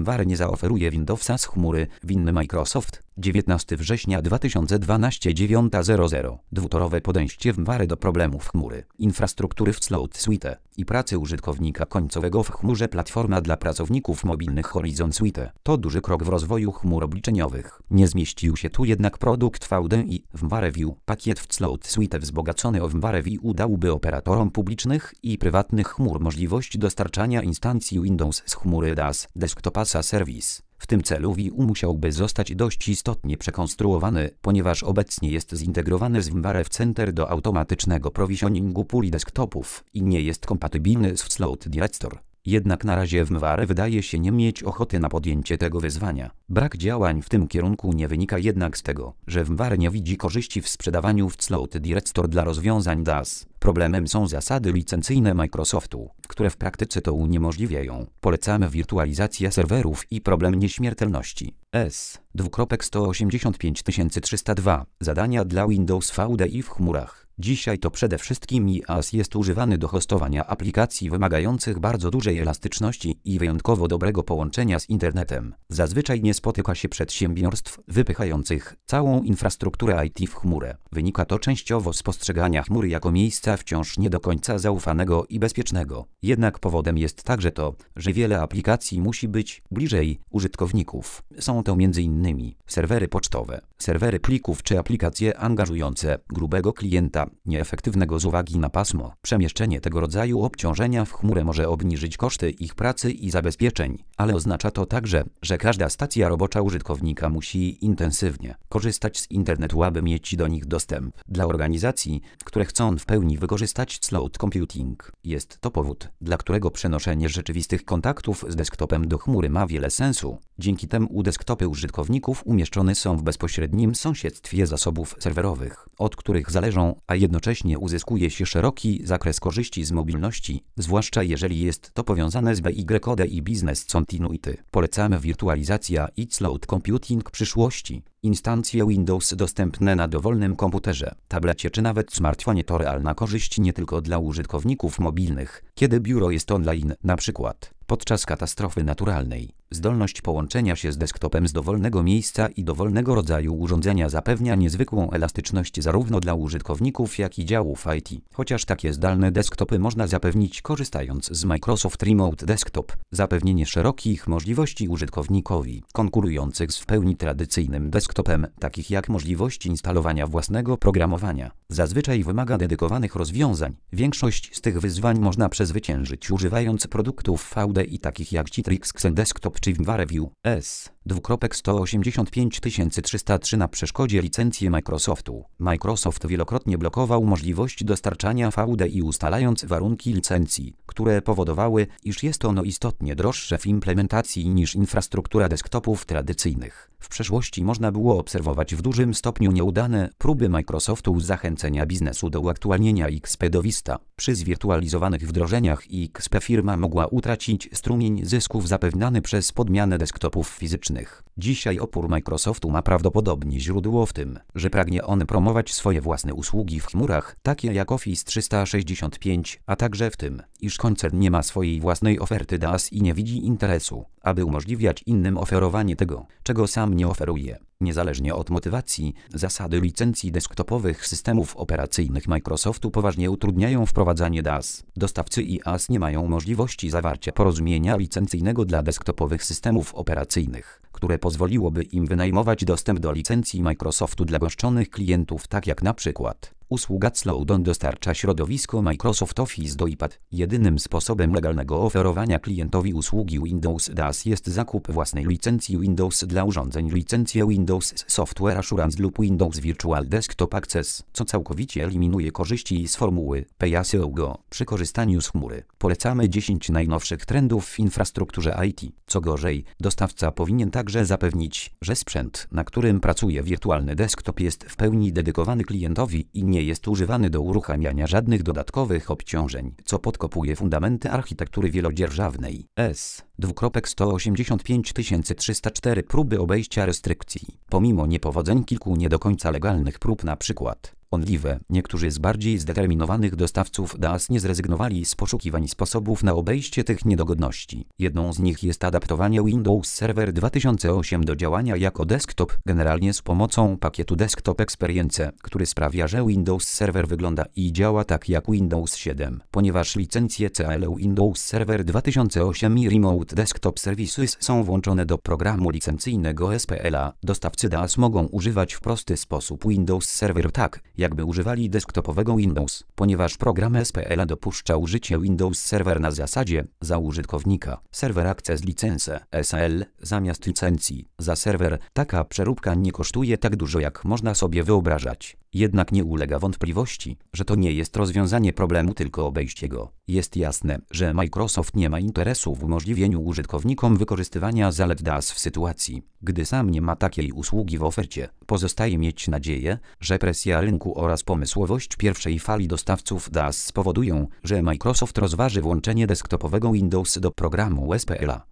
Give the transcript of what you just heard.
VMware nie zaoferuje Windowsa z chmury. Winny Microsoft. 19 września 2012 9:00. Dwutorowe podejście VMware do problemów chmury, infrastruktury w Cloud Suite i pracy użytkownika końcowego w chmurze. Platforma dla pracowników mobilnych Horizon Suite to duży krok w rozwoju chmur obliczeniowych. Nie zmieścił się tu jednak produkt VDI VMware View. Pakiet w Cloud Suite wzbogacony o VMware View dałby operatorom publicznych i prywatnych chmur możliwość dostarczania instancji Windows z chmury DAS, Desktop as a Service. W tym celu View musiałby zostać dość istotnie przekonstruowany, ponieważ obecnie jest zintegrowany z VMware Center do automatycznego provisioningu puli desktopów i nie jest kompatybilny z Cloud Director. Jednak na razie VMware wydaje się nie mieć ochoty na podjęcie tego wyzwania. Brak działań w tym kierunku nie wynika jednak z tego, że VMware nie widzi korzyści w sprzedawaniu w Cloud Director dla rozwiązań DAS. Problemem są zasady licencyjne Microsoftu, które w praktyce to uniemożliwiają. Polecamy wirtualizację serwerów i problem nieśmiertelności. S.185.302 Zadania dla Windows VDI w chmurach. Dzisiaj to przede wszystkim IaaS jest używany do hostowania aplikacji wymagających bardzo dużej elastyczności i wyjątkowo dobrego połączenia z internetem. Zazwyczaj nie spotyka się przedsiębiorstw wypychających całą infrastrukturę IT w chmurę. Wynika to częściowo z postrzegania chmury jako miejsca wciąż nie do końca zaufanego i bezpiecznego. Jednak powodem jest także to, że wiele aplikacji musi być bliżej użytkowników. Są to m.in. serwery pocztowe, serwery plików czy aplikacje angażujące grubego klienta, nieefektywnego z uwagi na pasmo. Przemieszczenie tego rodzaju obciążenia w chmurę może obniżyć koszty ich pracy i zabezpieczeń, ale oznacza to także, że każda stacja robocza użytkownika musi intensywnie korzystać z internetu, aby mieć do nich dostęp. Dla organizacji, które chcą w pełni wykorzystać cloud computing, jest to powód, dla którego przenoszenie rzeczywistych kontaktów z desktopem do chmury ma wiele sensu. Dzięki temu desktopy użytkowników umieszczone są w bezpośrednim sąsiedztwie zasobów serwerowych, od których zależą, a jednocześnie uzyskuje się szeroki zakres korzyści z mobilności, zwłaszcza jeżeli jest to powiązane z BYD i Business Continuity. Polecamy wirtualizacja i cloud computing przyszłości. Instancje Windows dostępne na dowolnym komputerze, tablecie czy nawet smartfonie to realna korzyść nie tylko dla użytkowników mobilnych, kiedy biuro jest online, na przykład podczas katastrofy naturalnej. Zdolność połączenia się z desktopem z dowolnego miejsca i dowolnego rodzaju urządzenia zapewnia niezwykłą elastyczność zarówno dla użytkowników, jak i działów IT. Chociaż takie zdalne desktopy można zapewnić korzystając z Microsoft Remote Desktop, zapewnienie szerokich możliwości użytkownikowi, konkurujących z w pełni tradycyjnym desktopem, takich jak możliwość instalowania własnego programowania, zazwyczaj wymaga dedykowanych rozwiązań. Większość z tych wyzwań można przezwyciężyć używając produktów VDI takich jak Citrix Desktop czy VMware View. S.185.303 Na przeszkodzie licencje Microsoftu. Microsoft wielokrotnie blokował możliwość dostarczania VDI, ustalając warunki licencji, które powodowały, iż jest ono istotnie droższe w implementacji niż infrastruktura desktopów tradycyjnych. W przeszłości można było obserwować w dużym stopniu nieudane próby Microsoftu zachęcenia biznesu do uaktualnienia XP do Vista. Przy zwirtualizowanych wdrożeniach XP firma mogła utracić strumień zysków zapewniany przez podmianę desktopów fizycznych. Dzisiaj opór Microsoftu ma prawdopodobnie źródło w tym, że pragnie on promować swoje własne usługi w chmurach, takie jak Office 365, a także w tym, iż koncern nie ma swojej własnej oferty DaaS i nie widzi interesu, aby umożliwiać innym oferowanie tego, czego sam nie oferuje. Niezależnie od motywacji, zasady licencji desktopowych systemów operacyjnych Microsoftu poważnie utrudniają wprowadzanie DaaS. Dostawcy IaaS nie mają możliwości zawarcia porozumienia licencyjnego dla desktopowych systemów operacyjnych, które pozwoliłoby im wynajmować dostęp do licencji Microsoftu dla goszczonych klientów, tak jak na przykład usługa Slowdon dostarcza środowisko Microsoft Office do iPad. Jedynym sposobem legalnego oferowania klientowi usługi Windows DaaS jest zakup własnej licencji Windows dla urządzeń, licencję Windows Software Assurance lub Windows Virtual Desktop Access, co całkowicie eliminuje korzyści z formuły Pay as you go przy korzystaniu z chmury. Polecamy 10 najnowszych trendów w infrastrukturze IT. Co gorzej, dostawca powinien także zapewnić, że sprzęt, na którym pracuje wirtualny desktop, jest w pełni dedykowany klientowi i nie jest używany do uruchamiania żadnych dodatkowych obciążeń, co podkopuje fundamenty architektury wielodzierżawnej. S.185.304 Próby obejścia restrykcji. Pomimo niepowodzeń kilku nie do końca legalnych prób, na przykład Onlive, niektórzy z bardziej zdeterminowanych dostawców DAS nie zrezygnowali z poszukiwań sposobów na obejście tych niedogodności. Jedną z nich jest adaptowanie Windows Server 2008 do działania jako desktop, generalnie z pomocą pakietu Desktop Experience, który sprawia, że Windows Server wygląda i działa tak jak Windows 7. Ponieważ licencje CL Windows Server 2008 i Remote Desktop Services są włączone do programu licencyjnego SPL-a, dostawcy DAS mogą używać w prosty sposób Windows Server tak, jakby używali desktopowego Windows. Ponieważ program SPL-a dopuszcza użycie Windows Server na zasadzie za użytkownika Server Access License (SL) zamiast licencji za serwer, taka przeróbka nie kosztuje tak dużo, jak można sobie wyobrażać. Jednak nie ulega wątpliwości, że to nie jest rozwiązanie problemu, tylko obejście go. Jest jasne, że Microsoft nie ma interesu w umożliwieniu użytkownikom wykorzystywania zalet DAS w sytuacji, gdy sam nie ma takiej usługi w ofercie. Pozostaje mieć nadzieję, że presja rynku oraz pomysłowość pierwszej fali dostawców DAS spowodują, że Microsoft rozważy włączenie desktopowego Windows do programu SPL-a.